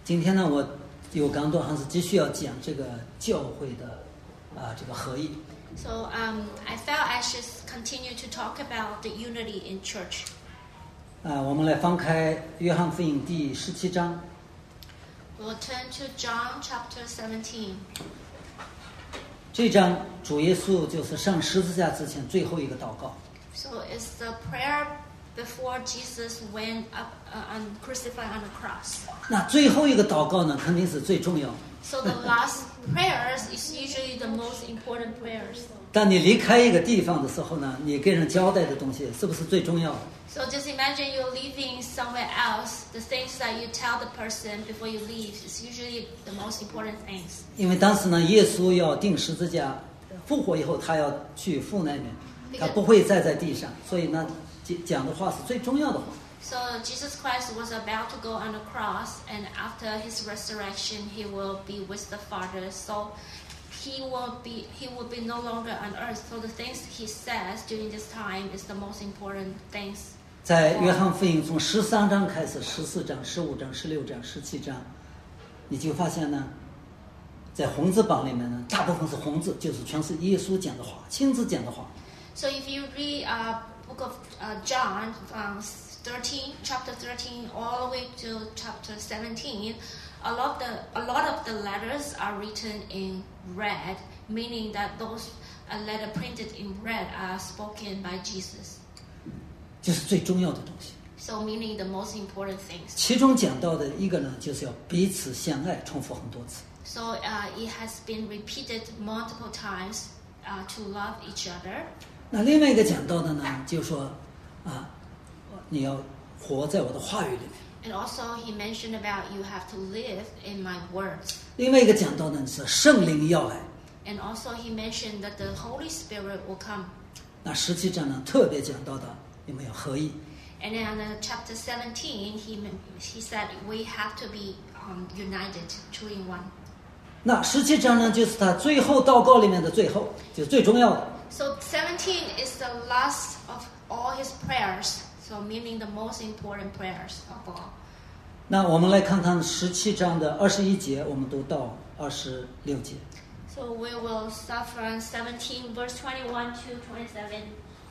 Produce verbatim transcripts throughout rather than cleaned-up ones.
今天呢，我有讲到还是继续要讲这个教会的啊、呃、这个合一。 So um, I felt I should continue to talk about the unity in church. 啊、呃，我们来翻开约翰福音第十七章。 We'll turn to John chapter seventeen. 这章主耶稣就是上十字架之前最后一个祷告。 So it's the prayer before Jesus went up uh, and crucified on the cross. 那最后一个祷告呢，肯定是最重要的。 So the last prayers is usually the most important prayers. 当你离开一个地方的时候呢，你给人交代的东西是不是最重要的？ So just imagine you're leaving somewhere else. The things that you tell the person before you leave is usually the most important things. 因为当时呢，耶稣要钉十字架，复活以后他要去父那边，他不会再在地上，所以呢，讲的话是最重要的话。 So Jesus Christ was about to go on the cross, and after his resurrection, he will be with the Father. So he will be he will be no longer on earth. So the things he says during this time is the most important things. 在约翰福音从十三章开始，十四章、十五章、十六章、十七章，你就发现呢，在红字榜里面呢，大部分是红字，就是全是耶稣讲的话，亲自讲的话。 So if you read uh, book of uh, John from thirteen, chapter thirteen, all the way to chapter seventeen, a lot of the a lot of the letters are written in red, meaning that those uh, letters printed in red are spoken by Jesus. 这是最重要的东西。 So meaning the most important things. 其中讲到的一个呢，就是要彼此相爱，重复很多次。 So uh, it has been repeated multiple times uh, to love each other. 那另外一个讲到的呢，就是说啊，你要活在我的话语里面。 And also he mentioned about you have to live in my words. 另外一个讲到呢是圣灵要来。 And also he mentioned that the Holy Spirit will come. 那十七章呢特别讲到的，你们要合一。 And then in uh, chapter seventeen, he he said we have to be um, united, two in one. 那十七章呢，就是他最后祷告里面的最后，就是最重要的。 So seventeen is the last of all his prayers. So meaning the most important prayers of all. 那我们来看看十七章的二十一节，我们读到二十六节。 So we will start from seventeen, verse twenty-one to twenty-seven.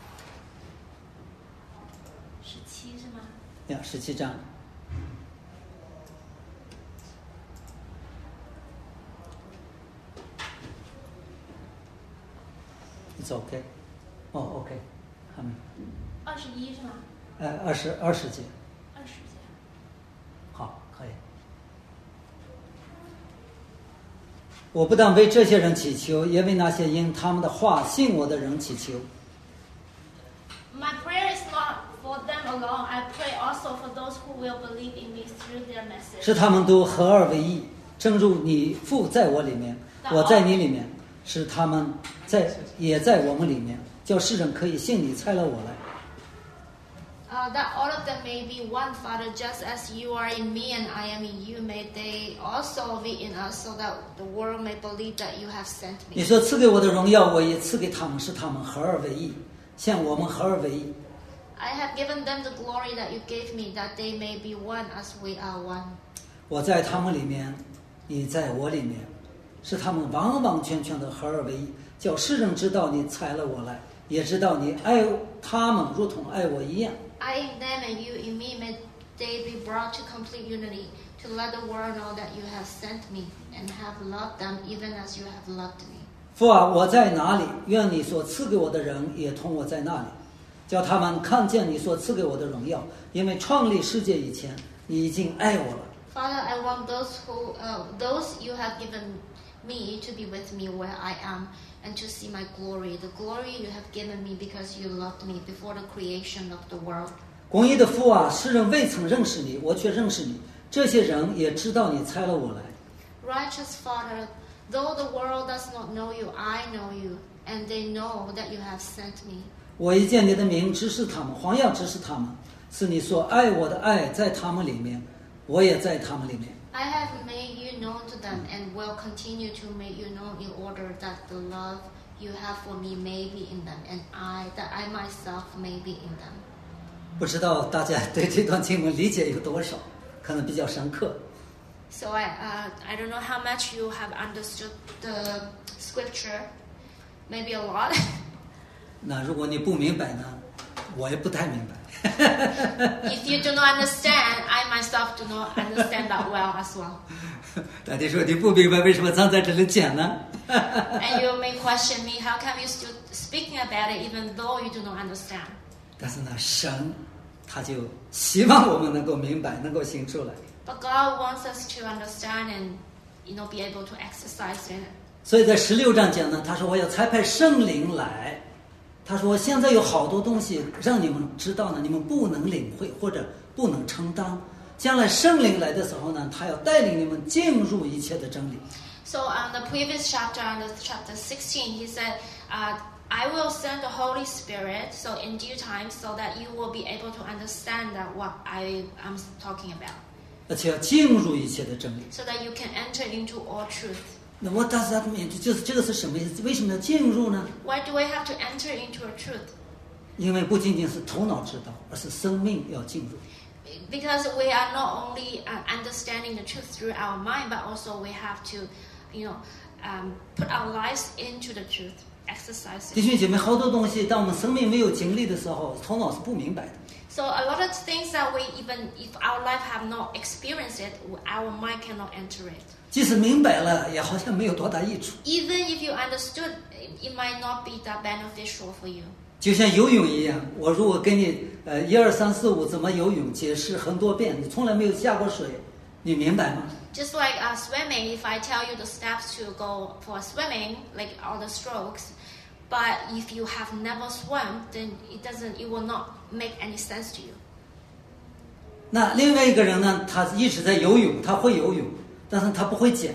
十七是吗？ 呀，十七章。It's okay. 哦 ，OK， 他们。 二十一是吗？ 呃，二十二十节。 二十节。 好，可以。我不但为这些人祈求，也为那些因他们的话信我的人祈求。 My prayer is not for them alone. I pray also for those who will believe in me through their message. 使他们都合二为一，正如你父在我里面，我在你里面，使他们在也在我们里面，叫世人可以信你差了我来。 Uh, that all of them may be one, Father, just as you are in me and I am in you. May they also be in us, so that the world may believe that you have sent 你 me. 说赐给我的荣耀，我也赐给他们，使他们合二为一，像我们合二为一。 I have given them the glory that you gave me, that they may be one as we are one. 我在他们里面，你在我里面，使他们完完全全的合二为一，叫世人知道你差了我来，也知道你爱他们如同爱我一样。 I in them and you in me, may they be brought to complete unity, to let the world know that you have sent me and have loved them even as you have loved me. 父啊，我在哪里？愿你所赐给我的人也同我在那里，叫他们看见你所赐给我的荣耀。因为创立世界以前，你已经爱我了。 Father, I want those who, uh, those you have given me to be with me where I am, and to see my glory, the glory you have given me because you loved me before the creation of the world. 公义的父啊，世人未曾认识你，我却认识你。这些人也知道你差了我来。 Righteous Father, though the world does not know you, I know you, and they know that you have sent me. 我一见你的名，指示他们，黄要指示他们，是你所爱我的爱在他们里面，我也在他们里面。 I have made you known to them and will continue to make you known in order that the love you have for me may be in them, and I, that I myself may be in them. 不知道大家对这段经文理解有多少，可能比较深刻。 So I, uh, I don't know how much you have understood the scripture, maybe a lot. 那如果你不明白呢，我也不太明白。 If you do not understand, I myself do not understand that well as well. 大家说你不明白为什么常在这里讲呢？ And you may question me, how come you still speaking about it even though you do not understand? 但是呢，神他就希望我们能够明白，能够行出来。 But God wants us to understand and, you know, be able to exercise in it. 所以在十六章讲呢，他说我要差派圣灵来。他说现在有好多东西让你们知道呢，你们不能领会或者不能承担。将来圣灵来的时候呢，他要带领你们进入一切的真理。 So on the previous chapter, on the chapter sixteen, he said, uh, I will send the Holy Spirit, so in due time, so that you will be able to understand that what I am talking about. 而且要进入一切的真理。 So that you can enter into all truth. 那 what does that mean？ 就是这个是什么意思？为什么要进入呢？ Why do we have to enter into a truth? 因为不仅仅是头脑知道，而是生命要进入。 Because we are not only uh, understanding the truth through our mind, but also we have to, you know, um, put our lives into the truth, exercise 弟 it. 兄姐妹，好多东西，当我们生命没有经历的时候，头脑是不明白的。 So a lot of things that we even, if our life have not experienced it, our mind cannot enter it. 即使明白了，也好像没有多大益处。 Even if you understood, it might not be that beneficial for you. 就像游泳一样，我如果给你呃一二三四五怎么游泳解释很多遍，你从来没有下过水，你明白吗？ Just like uh, swimming, if I tell you the steps to go for swimming, like all the strokes, but if you have never swum, then it doesn't, it will not make any sense to you. 那另外一个人呢，他一直在游泳，他会游泳，但是他不会讲。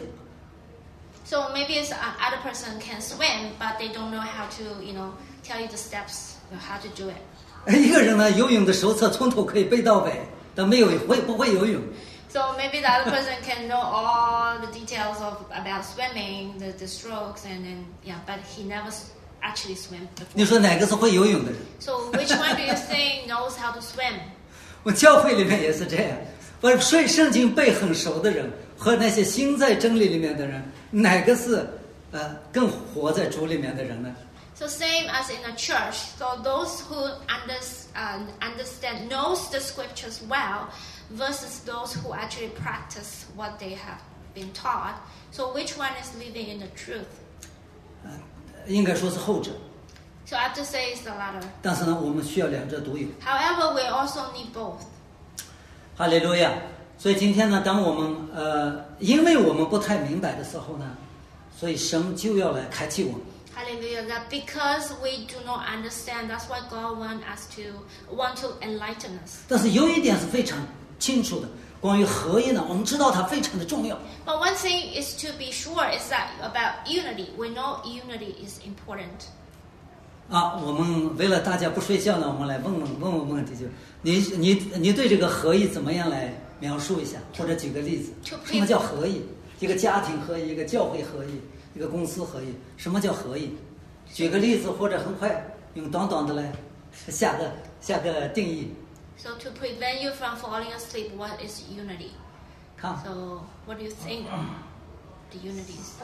So maybe it's uh, other person can swim, but they don't know how to, you know, tell you the steps, you know, how to do it. 一个人呢，游泳的手册从头可以背到尾，但没有会不会游泳。 So maybe the other person can know all the details of about swimming, the, the strokes, and then yeah, but he never s- actually swam 你 before. 说哪个是会游泳的人？ So which one do you think knows how to swim? 我教会里面也是这样，把睡圣经背很熟的人和那些心在真理里面的人，哪个是呃更活在主里面的人呢？ So same as in a church. So those who under, uh, understand, knows the scriptures well, versus those who actually practice what they have been taught. So which one is living in the truth? 应该说是后者。 So I have to say it's the latter. 但是呢，我们需要两者都有。 However, we also need both. 哈利路亚！所以今天呢，当我们呃，因为我们不太明白的时候呢，所以神就要来开启我们。 Hallelujah. That because we do not understand, that's why God want us to want to enlighten us. 但是有一点是非常清楚的，关于合一呢，我们知道它非常的重要。 But one thing is to be sure is that about unity. We know unity is important. 啊，我们为了大家不睡觉呢，我们来问问问问问题，就你你你对这个合一怎么样来描述一下，或者举个例子，什么叫合一？一个家庭合一，一个教会合一，一个公司合一，什么叫合一？举个例子，或者很快用短短的来下个下个定义。 So to prevent you from falling asleep, what is unity? 看， So what do you think the unity is?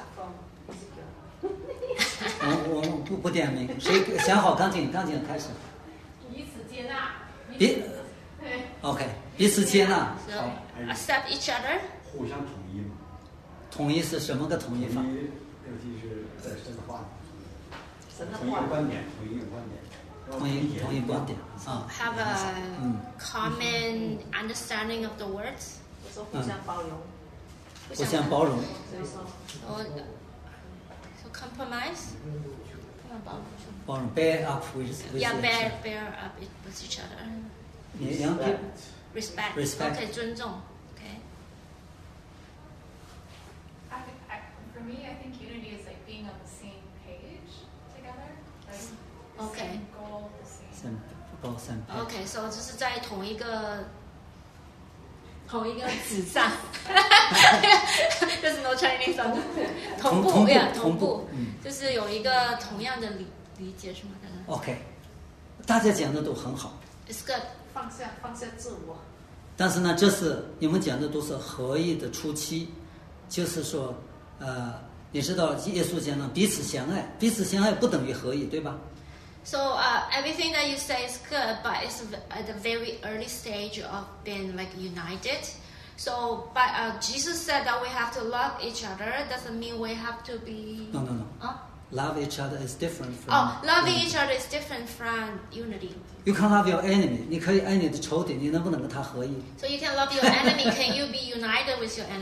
我我们不不点名，谁想好赶紧赶紧开始。 彼此接纳， 彼对， OK，彼此接纳。 So 好， accept each other. 互相统一嘛。 统一是什么个统一法？ 统一，尤其是在神的话里， 神的统一话的观点，统一的观点， 统一统一观点啊。 Have a 嗯 common understanding of the words. 就说互相包容， 互相包容。 所以说 So, so compromise. 包容 bear up with with Yeah, each bear other. bear up it with each other. 你杨平 Respect. Respect. Okay, 尊重. Okay. I, I, for me, I think unity is like being on the same page together, like the Okay. same goal, the same. 三包三 Okay, so 就是在同一个同一个纸上， There's no Chinese on 同同同步步，yeah， 同步同步， 嗯就是有一个同样的理理解是吗？大家 OK，大家讲的都很好。 It's good. 放下放下自我， 但是呢，这是你们讲的都是合一的初期，就是说，呃，你知道耶稣讲的彼此相爱，彼此相爱不等于合一，对吧？ So uh, everything that you say is good, but it's at the very early stage of being like united. So, but uh, Jesus said that we have to love each other. Doesn't mean we have to be. No, no, no. Huh? Love each other is different from. Oh, loving each other is different from unity. You can love your enemy. 你可以爱你的仇敌，你能不能跟他合一？ So you can love your enemy. Can you be united with your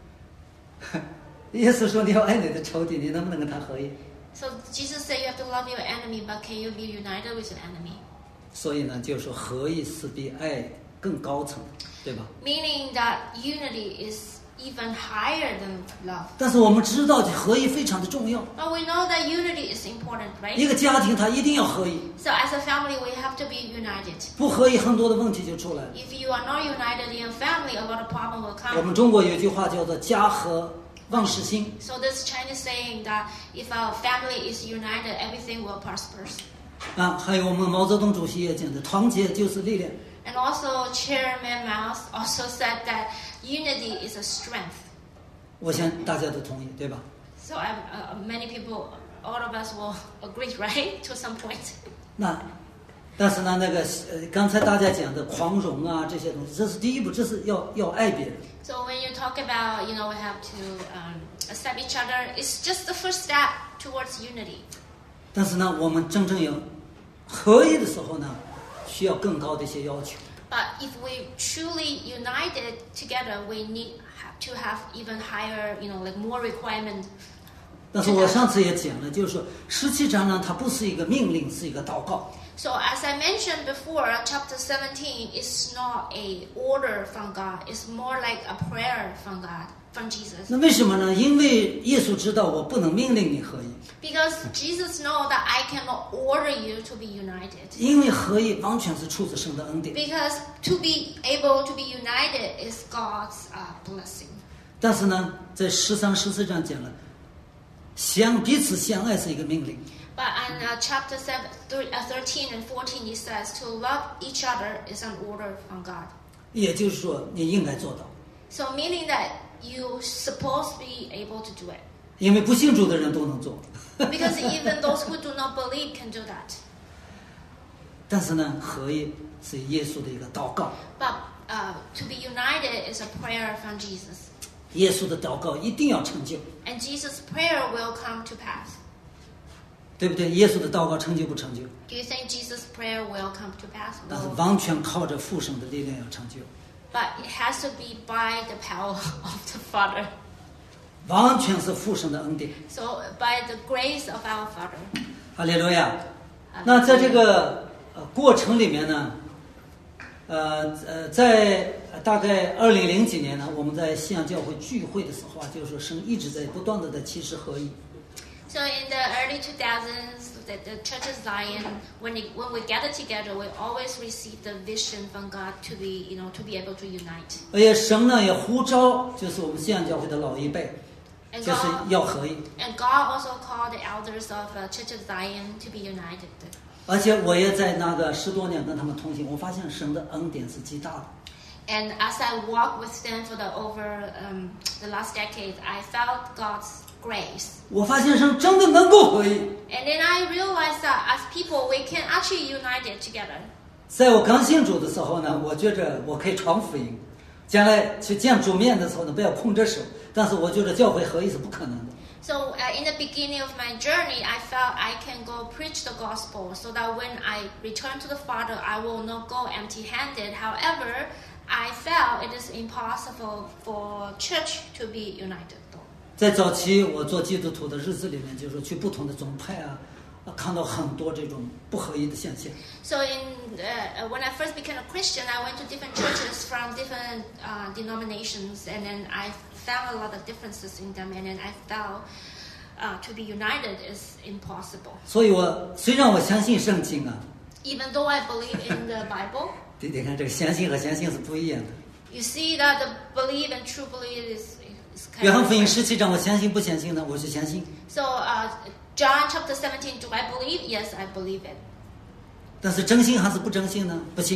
enemy? 耶稣说你要爱你的仇敌，你能不能跟他合一？ So Jesus said you have to love your enemy, but can you be united with your enemy? 所以呢，就是说合一是比爱更高层，对吧？ Meaning that unity is even higher than love. 但是我们知道合一非常的重要， But we know that unity is important, 一 right? 个家庭它一定要合一， So as a family, we have to be united. 不合一很多的问题就出来了。 If you are not united in your family, a lot of problems will 我 come. 们中国有句话叫做家和万事兴， So this Chinese saying that if our family is united, everything will prosper. 啊，还有我们毛泽东主席也讲的，团结就是力量。 And also Chairman Mao also said that unity is a strength. 我想大家都同意，对吧？ So um, uh, many people, all of us will agree, right, to some point. 那，但是呢，那个呃，刚才大家讲的宽容啊这些东西，这是第一步，这是要要爱别人。 So when you talk about, you know, we have to um, accept each other, it's just the first step towards unity. 但是呢，我们真正要合一的时候呢，需要更高的一些要求。 But if we truly united together, we need ha- to have even higher, you know, like more requirement. 但是我上次也讲了，就是说十七章呢，它不是一个命令，是一个祷告。 So as I mentioned before, chapter seventeen is not a order from God. It's more like a prayer from God, from Jesus. 那为什么呢？因为耶稣知道我不能命令你合一， Because Jesus knows that I cannot order you to be united. 因为合一完全是出自神的恩典。 Because to be able to be united is God's uh, blessing. 但是呢，在十三、十四章讲了，相彼此相爱是一个命令。 But in uh, chapter seven, three, uh, thirteen and fourteen, it says to love each other is an order from God. 也就是说，你应该做到， So meaning that you're supposed to be able to do it. 因为不信主的人都能做。 Because even those who do not believe can do that. 但是呢，合一是耶稣的一个祷告， But uh, to be united is a prayer from Jesus. 耶稣的祷告一定要成就， And Jesus' prayer will come to pass. 对不对？耶稣的祷告成就不成就？ Do you think Jesus' prayer will come to pass? 但是 No. 完全靠着父神的力量要成就， But it has to be by the power of the Father. 完全是父神的恩典。 So by the grace of our Father. 哈利路亚。那在这个呃过程里面呢，呃呃，在大概二零零几年呢，我们在西洋教会聚会的时候啊，就是说神一直在不断的在启示合一。 So in the early two thousands, the, the Church of Zion, when it, when we gather together, we always receive the vision from God to be, you know, to be able to unite. 而且神呢也呼召，就是我们西洋教会的老一辈， And 就是 God, 要合一。 and God also called the elders of uh, Church of Zion to be united. 而且我也在那个十多年跟他们同行，我发现神的恩典是极大的。 And as I walked with them for the over um, the last decade, I felt God's grace. 我发现神真的能够合一。 And then I realized that as people, we can actually unite it together. 在我刚信主的时候呢，我觉着我可以传福音，将来去见主面的时候呢，不要碰着手。但是我觉得教会合一是不可能的。 So uh, in the beginning of my journey, I felt I can go preach the gospel so that when I return to the Father, I will not go empty-handed. However, I felt it is impossible for church to be united. 在早期我做基督徒的日子里面，就是说去不同的宗派啊，啊看到很多这种不合一的现象。 So in uh, when I first became a Christian, I went to different churches from different uh, denominations, and then I found a lot of differences in them, and then I felt uh, to be united is impossible. 所以我虽然我相信圣经啊， Even though I believe in the Bible, 你你看这个相信和相信是不一样的。 you see that the belief and true belief is, is 约 kind 翰 of 福音 different. 十七章，我相信不相信呢？我是相信。 So uh, John chapter seventeen, do I believe? Yes, I believe it. 但是真信还是不真信呢？不信。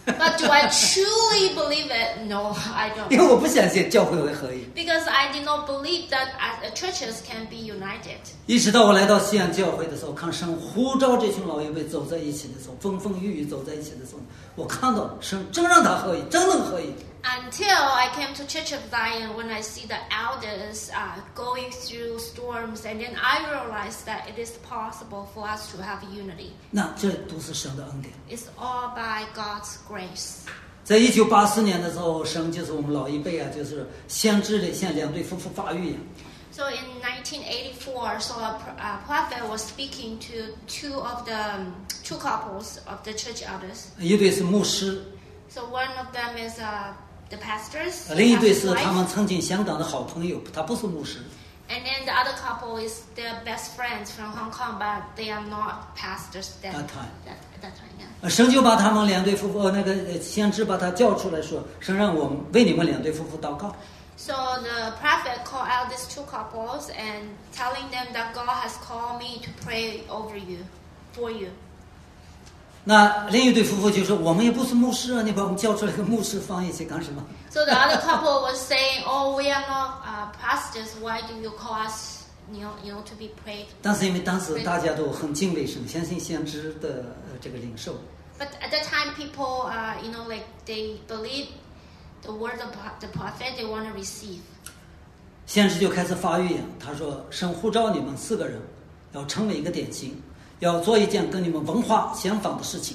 But do I truly believe it? No, I 因为 don't. 我不相信教会会合一。 Because I did not believe that uh, churches can be united. 一直到我来到西安教会的时候，看神呼召这群老一辈走在一起的时候，风风雨雨走在一起的时候，我看到神真让他合一，真能合一。 Until I came to Church of Zion, when I see the elders uh, going through storms, and then I realized that it is possible for us to have unity. 那这都是神的恩典。 It's all by God's grace. 在一九八四年的时候，神就是我们老一辈啊，就是先知的像两对夫妇发育一样。 So in nineteen eighty-four, so a pro- uh, prophet was speaking to two of the um, two couples of the church elders. 一对是牧师， So one of them is uh, the pastors, 另一对 pastor's 是他 wife, 们曾经香港的好朋友，他不是牧师。 and then the other couple is their best friends from Hong Kong, but they are not pastors then. That time. That, at that time, yeah. 呃神就把他们两对夫妇，呃，那个呃先知把他叫出来说，神让我们为你们两对夫妇祷告。 So the prophet called out these two couples and telling them that God has called me to pray over you, for you. 那另一对夫妇就说：“我们也不是牧师啊，你把我们叫出来跟牧师放一起干什么 So the other couple was saying, "Oh, we are not uh, pastors. Why do you call us, you know, you know, to be prayed?" ？” 但是因为当时大家都很敬畏神，相信先知的呃这个领受， But at that time, people, uh, you know, like they believe the word of the prophet. They want to receive. 先知就开始发预言，他说：“神呼召你们四个人，要成为一个典型，要做一件跟你们文化相仿的事情。”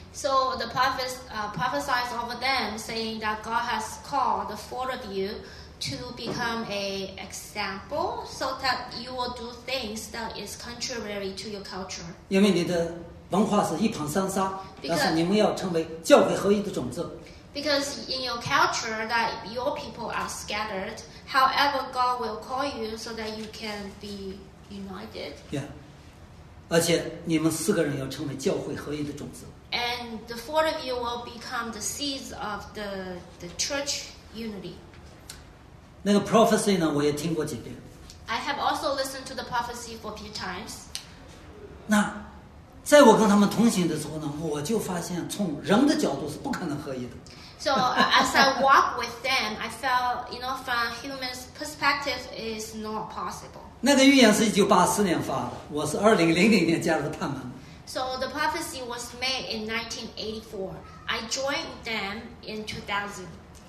So the prophets uh, prophesied over them, saying that God has called the four of you to become a example, so that you will do things that is contrary to your culture. 因为你的文化是一盘散沙，但是你们要成为教会合一的种子。 Because in your culture that your people are scattered, however God will call you so that you can be united. Yeah. 而且你们四个人要成为教会合一的种子。 And the four of you will become the seeds of the, the church unity. 那个 prophecy 呢，我也听过几遍。 I have also listened to the prophecy for a few times. 那在我跟他们同行的时候呢，我就发现从人的角度是不可能合一的。 So uh, as I walk with them, I felt, you know, from human perspective, is not possible. 那个预言是一九八四年发的，我是二零零零年加入他们。 So the prophecy was made in nineteen eighty-four. I joined them in two thousand.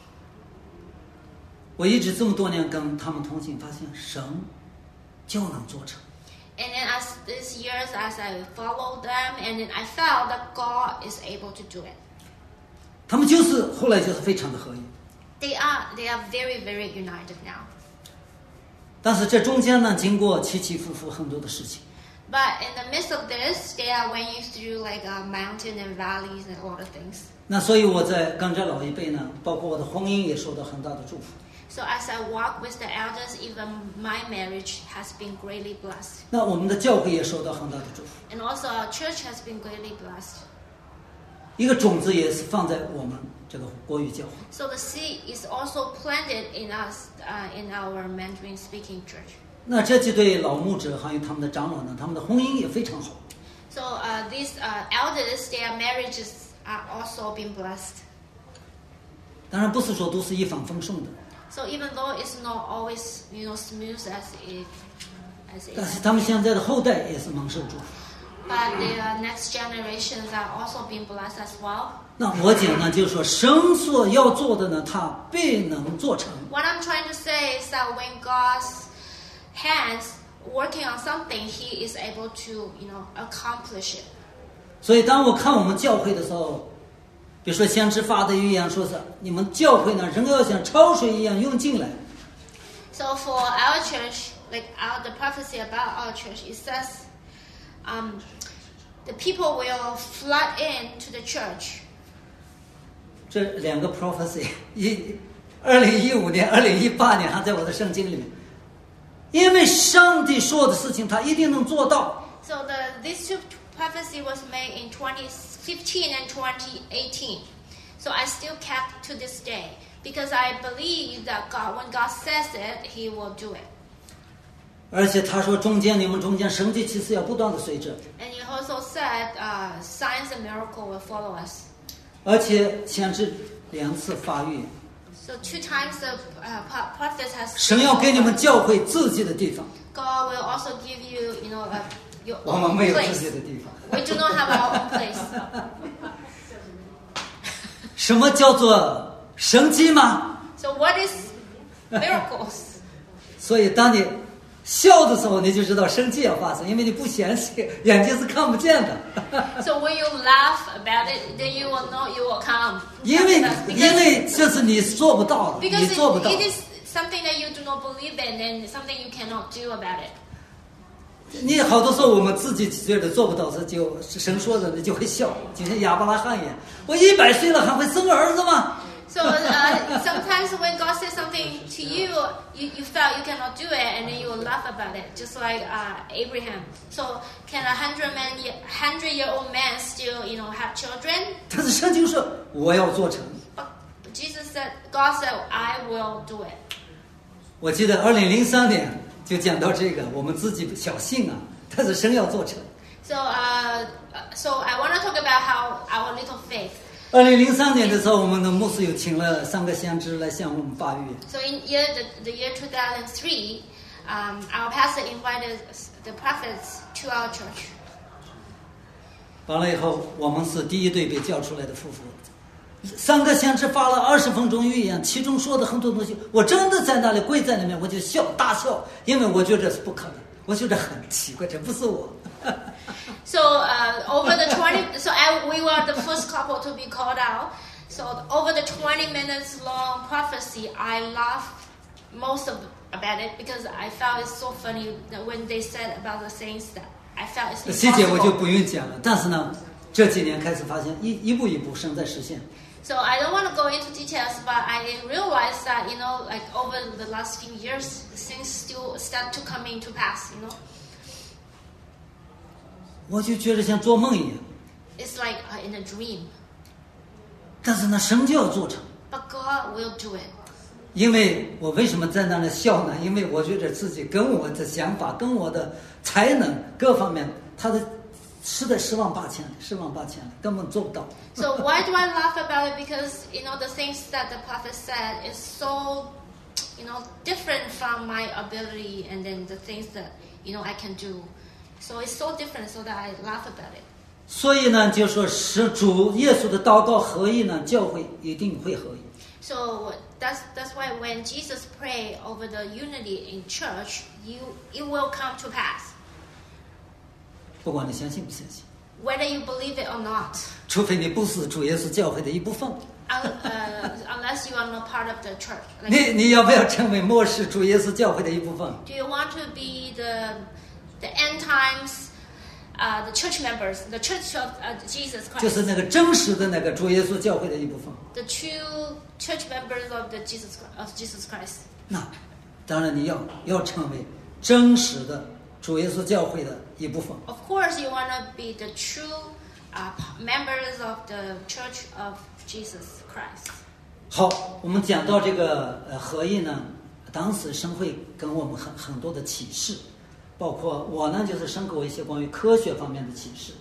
我一直这么多年跟他们同行，发现神就能做成。 And then as these years, as I followed them, and then I felt that God is able to do it. 他们就是后来就是非常的合一。 They are, they are very, very united now. 但是这中间呢，经过起起伏伏很多的事情。 But in the midst of this, they are going through like a mountain and valleys and a lot of things. 那所以我在跟着老一辈呢，包括我的婚姻也受到很大的祝福。 So as I walk with the elders, even my marriage has been greatly blessed. 那我们的教会也受到很大的祝福。 And also our church has been greatly blessed. 一个种子也是放在我们这个国语教会。 So the seed is also planted in us, uh, in our Mandarin speaking church. 那这几对老牧者还有他们的长老呢，他们的婚姻也非常好。 So uh, these uh, elders, their marriages are also being blessed. 当然不是说都是一帆风顺的， So even though it's not always, you know, smooth as it as it 但是 is, 他们现在的后代也是蒙受祝福。 but the uh, next generations are also being blessed as well. 那我讲呢，就是说神所要做的呢，他必能做成。 What I'm trying to say is that when God's hands working on something, He is able to, you know, accomplish it. 所以当我看我们教会的时候，比如说先知发的预言，说是你们教会呢，人要像潮水一样涌进来。 So for our church, like our, the prophecy about our church, it says, um, the people will flood into the church. 这两个 prophecy， 一二零一五年、二零一八年还在我的圣经里面，因为上帝说的事情，他一定能做到。 So the this two prophecy was made in twenty fifteen and twenty eighteen. So I still kept to this day because I believe that God, when God says it, He will do it. 而且他说，中间你们中间神迹奇事要不断的随着。 And He also said, uh, signs and miracle will follow us. 而且先知两次发预言， So two times the uh, pro- prophet has. 神要给你们教会自己的地方， God will also give you, you know, uh, your 我们 own 没有自 place. 己的地方。 We do not have our own place. 什么叫做神迹吗？ So what is miracles? 所以当你笑的时候，你就知道神迹要发生，因为你不嫌弃，眼睛是看不见的。 So when you laugh about it, then you will know you will come. 因为 Because, 因为这是你做不到的， because 你 it, 做不到。 it is something that you do not believe in and something you cannot do about it. 你好多时候我们自己觉得做不到，这就神说的，你就会笑，就像亚伯拉罕一样。我一百岁了还会生儿子吗？ So uh, sometimes when God says something to you, you, you felt you cannot do it, and then you will laugh about it, just like uh, Abraham. So can a hundred man, hundred year old man still, you know, have children? 但是圣经说我要做成。 But Jesus said, God said, I will do it. 我记得二零零三年就讲到这个，我们自己小信啊，但是神要做成。 So, uh, so I want to talk about how our little faith. 二零零三年的时候，我们的牧师有请了三个先知来向我们发预言。 So in year the, the year two thousand three, um, our pastor invited the prophets to our church. 完了以后，我们是第一对被叫出来的夫妇。三个先知发了二十分钟预言，其中说的很多东西，我真的在那里跪在里面，我就笑大笑，因为我觉得是不可能，我觉得很奇怪，这不是我。 So uh, over the twenty, so I, we were the first couple to be called out. So over the twenty minutes long prophecy, I laughed most of about it because I felt it's so funny that when they said about the things that I felt it's 细节我就 impossible. 不用讲了，但是呢，这几年开始发现一一步一步神在实现。 So I don't want to go into details, but I realized that, you know, like over the last few years, things still start to come into pass, you know. 我就觉得像做梦一样， It's like uh, in a dream. 但是呢，神就要做成。 But God will do it. 因为我为什么在那里笑呢？因为我觉得自己跟我的想法、跟我的才能各方面，他的实在十万八千里，十万八千里，根本做不到。 So why do I laugh about it? Because, you know, the things that the prophet said is so, you know, different from my ability and then the things that, you know, I can do. So it's so different so that I laugh about it. 所以呢，就说是主耶稣的祷告合一呢，教会一定会合一。 So that's that's why when Jesus prayed over the unity in church, you it will come to pass. 不管你相信不相信， Whether you believe it or not. 除非你不是主耶稣教会的一部分。 Un, uh, unless you are not part of the church. 你 Like, 你要不要成为末世主耶稣教会的一部分？ do you want to be the the end times, uh, the church members, the church of uh, Jesus 就 Christ, 是那个真实的那个主耶稣教会的一部分。 the true church members of the Jesus of Jesus Christ? 那当然你要要成为真实的主耶稣教会的一部分。 Of course, you want to be the true uh, members of the church of Jesus Christ. 好，我们讲到这个呃合一呢，当时神会跟我们很很多的启示，包括我呢就是神给我一些关于科学方面的启示。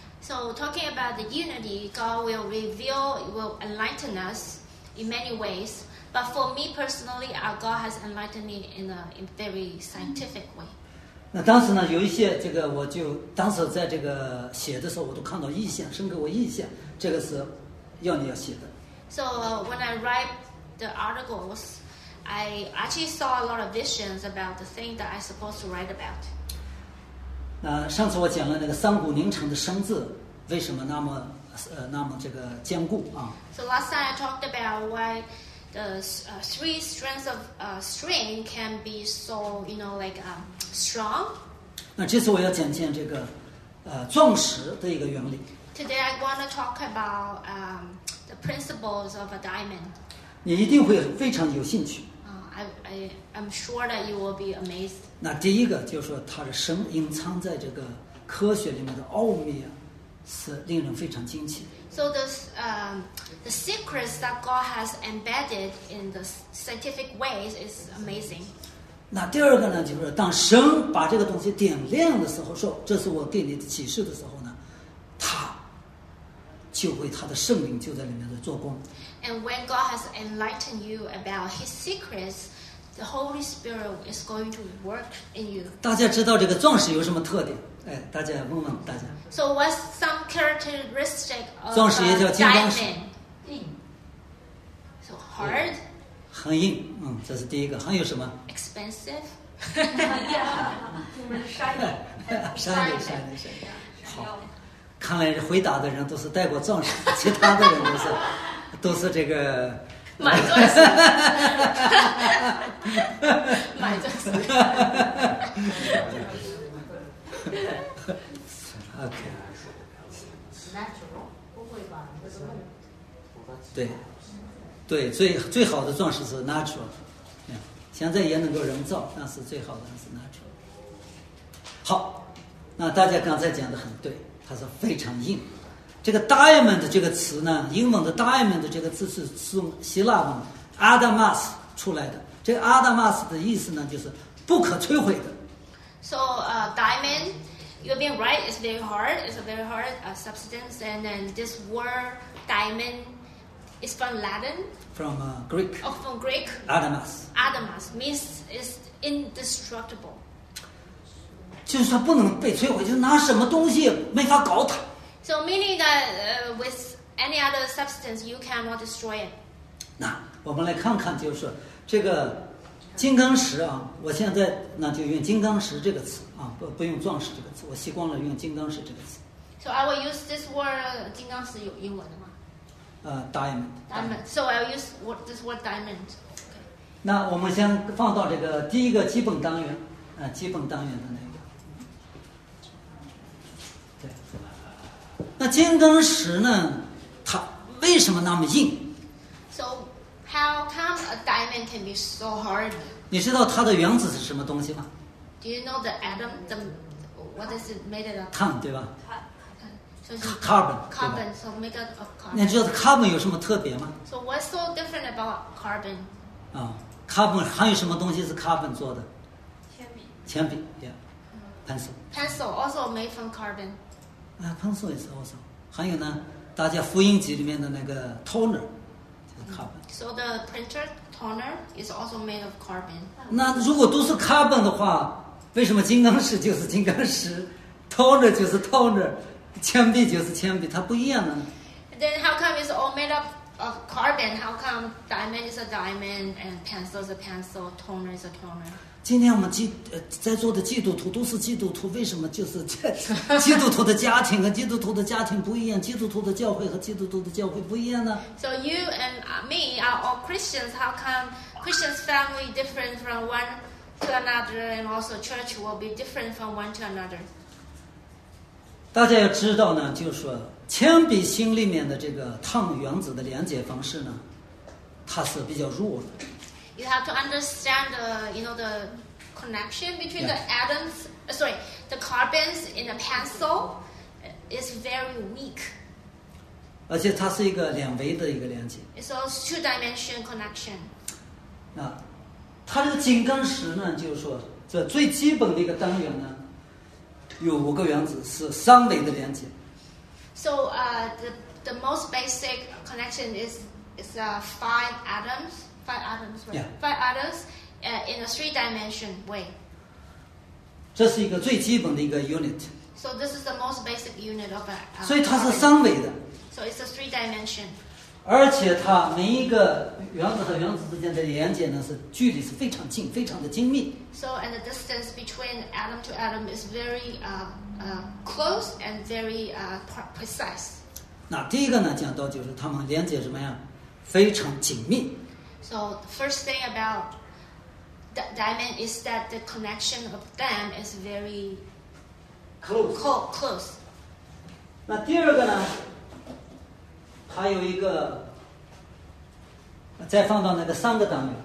So talking about the unity, God will reveal, will enlighten us in many ways. But for me personally, our God has enlightened me in a in very scientific way. 那当时呢，有一些这个，我就当时在这个写的时候，我都看到意象，神给我意象，这个是要你要写的。 So uh, when I write the articles, I actually saw a lot of visions about the thing that I'm supposed to write about. 那上次我讲了那个三股凝成的生字为什么那么呃那么这个坚固啊？ So last time I talked about why the uh, three strands of uh, string can be so, you know, like um, strong. 那这次我要讲讲这个呃钻石的一个原理。 Today I want to talk about um, the principles of a diamond. 你一定会非常有兴趣。 Uh, I, I, I'm sure that you will be amazed. 那第一个就是说，它的神隐藏在这个科学里面的奥秘啊，是令人非常惊奇。 So this, um, the secrets that God has embedded in the scientific ways is amazing. 那第二个呢，就是当神把这个东西点亮的时候，说这是我给你的启示的时候呢，他就会他的圣灵就在里面在做工。 And when God has enlightened you about His secrets, the Holy Spirit is going to work in you. 大家知道这个壮士有什么特点？哎，大家问问大家。 So what's some characteristic of 壮士也叫 a 金刚石， diamond? So hard, 很硬，嗯，这是第一个。还有什么？ expensive. 山里山里山里山里。好，看来回答的人都是带过壮士，其他的人都是都是这个。 买钻石，买钻石。 OK， natural 不会吧？这是弄对，对，最最好的钻石是 natural， 嗯现在也能够人造，但是最好的还是 natural。好，那大家刚才讲的很对，它是非常硬。这个 diamond 这个词呢，英文的 diamond 这个字是从希腊文 adamas 出来的。这个 adamas 的意思呢，就是不可摧毁的。 So uh, diamond, you've been right. It's very hard. It's a very hard uh, substance, and then this word diamond is from Latin, From uh, Greek or from Greek. adamas， Adamas means it's indestructible. 就是它不能被摧毁，就是拿什么东西没法搞它。 So meaning that uh, with any other substance, you cannot destroy it. 那我们来看看，就是说这个金刚石啊，我现在那就用金刚石这个词啊，不不用钻石这个词，我习惯了用金刚石这个词。 So I will use this word. 金刚石有英文的吗？ 呃 ，diamond。 Diamond. So I will use word, this word diamond. 那我们先放到这个第一个基本单元，啊、呃，基本单元的那个。对。那金刚石呢，它为什么那么硬？ So how come a diamond can be so hard? 你知道它的原子是什么东西吗？ Do you know the atom? The what is it made of? 碳，对吧 So it's ？carbon，对吧？ carbon. So made up of 你 carbon. 知道 carbon 有什么特别吗？ So what's so different about carbon? 啊，carbon 还有什么东西是 carbon 做的？ 铅笔， 铅笔 ，yeah，pencil。 Pencil also made from carbon. 啊，pencil 也是 also。还有呢，大家复印机里面的那个 toner 就是 carbon。 So the printer toner is also made of carbon. 那如果都是 carbon 的话，为什么金刚石就是金刚石 ，toner 就是 toner， 铅笔就是铅笔，它不一样呢？ Then how come it's all made up of carbon? How come diamond is a diamond and pencil is a pencil, toner is a toner? 今天我们基呃在座的基督徒都是基督徒，为什么就是这基督徒的家庭和基督徒的家庭不一样，基督徒的教会和基督徒的教会不一样呢？ So you and uh, me are all Christians. How come Christians' family different from one to another, and also church will be different from one to another? 大家要知道呢，就是说铅笔芯里面的这个碳原子的连接方式呢，它是比较弱的。 You have to understand the, you know, the connection between Yeah. the atoms. Uh, sorry, the carbons in a pencil is very weak. 而且它是一个两维的一个连接 It's a two-dimension connection. 啊。它这个金刚石呢，就是说这最基本的一个单元呢，有五个原子是三维的连接。 So uh, the the most basic connection is is uh, five atoms, five atoms, right? Yeah. Five atoms uh, in a three-dimension way. 这是一个最基本的一个 unit， So this is the most basic unit of a. Uh, 所以它是 carbon. 三维的， So it's a three-dimension. 而且它每一个原子和原子之间的连接呢是距离是非常近、非常的精密。 So and the distance between atom to atom is very uh, uh, close and very uh, pre- precise. 那第一个呢讲到就是它们连接怎么样，非常紧密。 So the first thing about the diamond is that the connection of them is very close。 co- close. 那第二个呢，还有一个，再放到那个三个单元，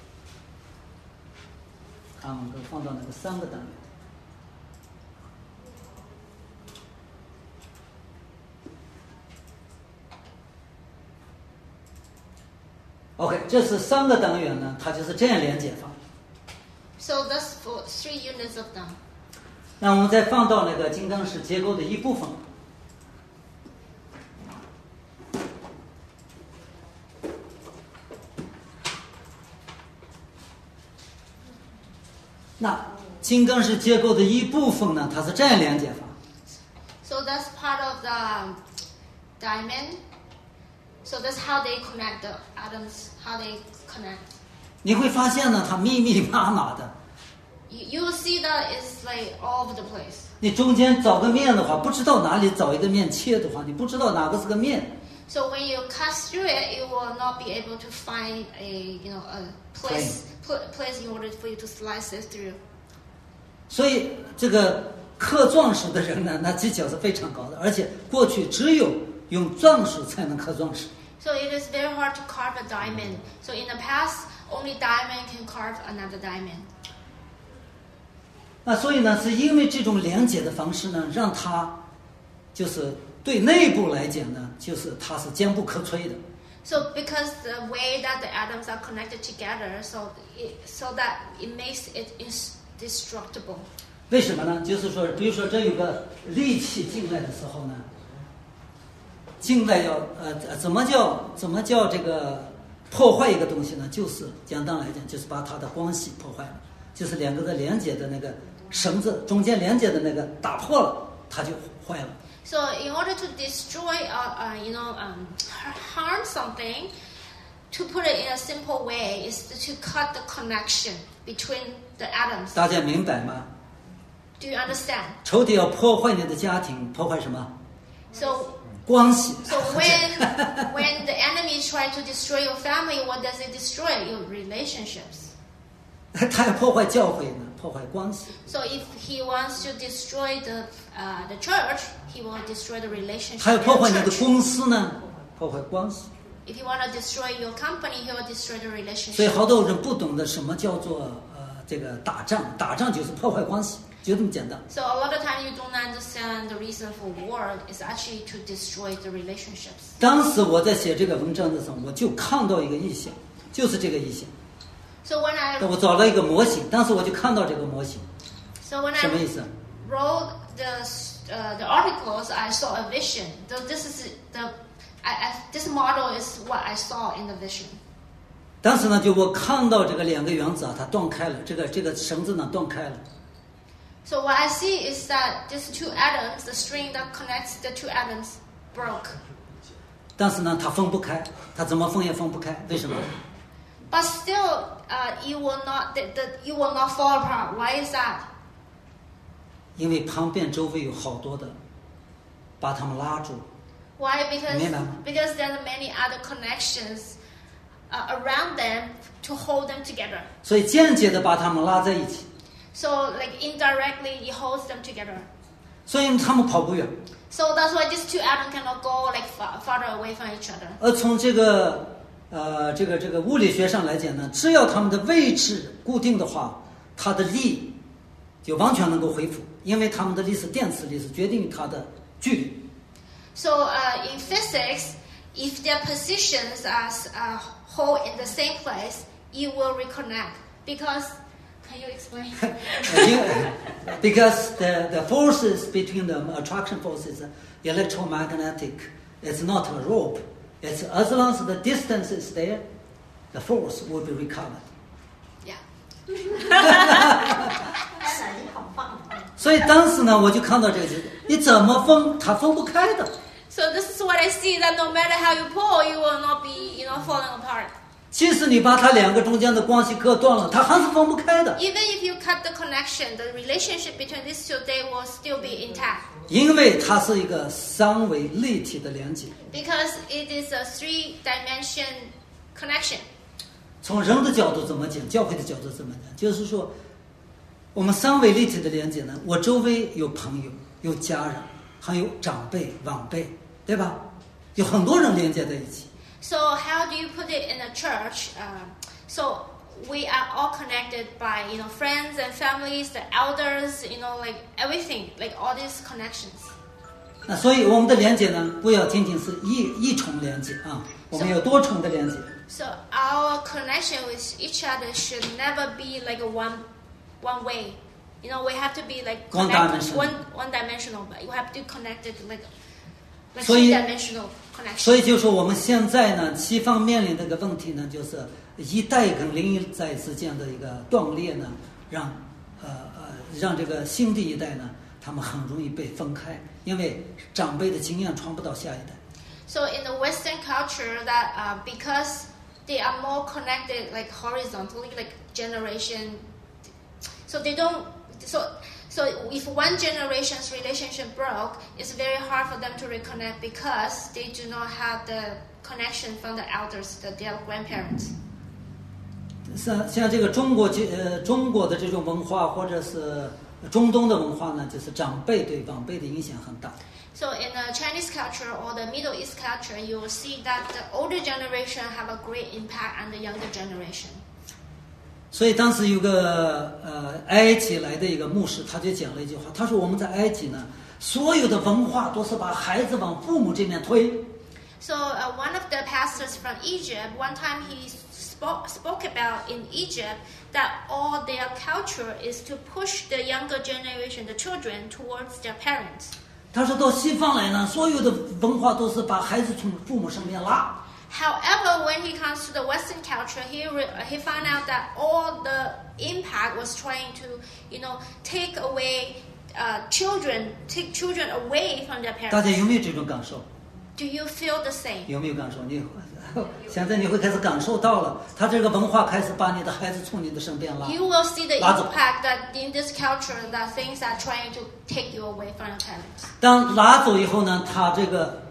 看我们放到那个三个单元。OK， 这是三个单元呢，它就是这样连接法。 So that's for three units of them. 那我们再放到那个金刚石结构的一部分。 那金刚石结构的一部分呢，它是这样连接法。 So that's part of the um, diamond. So that's how they connect the atoms, how they connect. 你会发现呢，它密密麻麻的。 You, you will see that it's like all over the place. 你中间找个面的话，不知道哪里找一个面切的话，你不知道哪个是个面。 So when you cut through it, you will not be able to find a you know a place pl- place in order for you to slice it through. 所以这个刻钻石的人呢，那技巧是非常高的，而且过去只有用钻石才能刻钻石。 So it is very hard to carve a diamond. So in the past, only diamond can carve another diamond. 那所以呢，是因为这种连接的方式呢，让它就是对内部来讲呢，就是它是坚不可摧的。 So because the way that the atoms are connected together, so it, so that it makes it indestructible. 为什么呢？就是说，比如说这有个力气进来的时候呢，进来要呃怎么叫怎么叫这个破坏一个东西呢？就是简单来讲，就是把它的关系破坏了，就是两个的连接的那个绳子中间连接的那个打破了，它就坏了。 So in order to destroy, uh, uh, you know, um, harm something, to put it in a simple way, is to cut the connection between the atoms. 大家明白吗？ Do you understand? 仇敌要破坏你的家庭，破坏什么？ So, 关系。 so when when the enemy is trying to destroy your family, what does it destroy? Your relationships. 他要破坏教会呢，破坏关系。 So if he wants to destroy the uh, the church, he will destroy the relationship 他要 in 破坏 the 你的 church. 公司呢，破坏关系。 If you want to destroy your company, he will destroy the 所以 relationship. 好多人不懂得什么叫做呃这个打仗，打仗就是破坏关系，就这么简单。 So a lot of time you don't understand the reason for war is actually to destroy the relationships. 当时我在写这个文章的时候，我就看到一个意象，就是这个意象。 So when I 我找了一个模型，当时我就看到这个模型， so when 什么 I 意思？ wrote the uh, the articles, I saw a vision. So this is the I, I, this model is what I saw in the vision. 当时呢，就我看到这个两个原子啊，它断开了，这个这个绳子呢断开了。 So what I see is that these two atoms, the string that connects the two atoms, broke. 但是呢，它分不开，它怎么分也分不开，为什么？ But still, uh, you will not the, the, you will not fall apart. Why is that? 因为旁边周围有好多的，把它们拉住。 Why? Because 明白吗？ because there are many other connections uh, around them to hold them together. 所以间接的把它们拉在一起， So like indirectly, it holds them together. 所以他们跑不远。 So that's why these two atoms cannot go like far, farther away from each other. 而从这个呃这个这个物理学上来讲呢，只要它们的位置固定的话，它的力就完全能够恢复，因为它们的力是电磁力，是决定它的距离。 So uh, in physics, if their positions are uh, hold in the same place, it will reconnect. Because, can you explain? Because the, the forces between the attraction forces, electromagnetic, it's not a rope. It's as long as the distance is there, the force will be recovered. Yeah. 安娜，你好棒！ 所以当时呢，我就看到这个，你怎么分，它分不开的。 So this is what I see, that no matter how you pull, you will not be, you know, falling apart. 即使你把它两个中间的关系割断了，它还是分不开的。 Even if you cut the connection, the relationship between these two, they will still be intact. 因为它是一个三维立体的连接。 Because it is a three-dimension connection. 从人的角度怎么讲，教会的角度怎么讲，就是说，我们三维立体的连接呢，我周围有朋友，有家人，还有长辈、晚辈，对吧？有很多人连接在一起。 So how do you put it in a church? Uh, so we are all connected by, you know, friends and families, the elders, you know, like everything, like all these connections. 那所以我们的连接呢，不要仅仅是一一重连接啊，我们有多重的连接。 So our connection with each other should never be like a one, one way. You know, we have to be like One connect- dimensional. one, one dimensional, but you have to connect it like, like 所以- three-dimensional connection. 所以就说我们现在呢，西方面临的一个问题呢，就是一代跟另一代之间的一个断裂呢，让呃呃，让这个新的一代呢，他们很容易被分开，因为长辈的经验传不到下一代。 So in the Western culture, that uh, because they are more connected, like horizontally, like generation, so they don't. So so if one generation's relationship broke, it's very hard for them to reconnect because they do not have the connection from the elders, the, their grandparents. 像像这个中国这呃中国的这种文化，或者是中东的文化呢，就是长辈对晚辈的影响很大。 So in the Chinese culture or the Middle East culture, you will see that the older generation have a great impact on the younger generation. 所以当时有个呃埃及来的一个牧师，他就讲了一句话，他说我们在埃及呢，所有的文化都是把孩子往父母这边推。 So uh, one of the pastors from Egypt, one time he spoke, spoke about in Egypt that all their culture is to push the younger generation, the children, towards their parents. 他说到西方来呢，所有的文化都是把孩子从父母身边拉。 However, when he comes to the Western culture, he re, he found out that all the impact was trying to, you know, take away uh, children, take children away from their 大 parents. 家有没有这种感受？ Do you feel the same? 有没有感受？你现在你会开始感受到了，他这个文化开始把你的孩子从你的身边拉。 You will see the 拉走。 impact that in this culture, that things are trying to take you away from your parents. 当拉走以后呢，他这个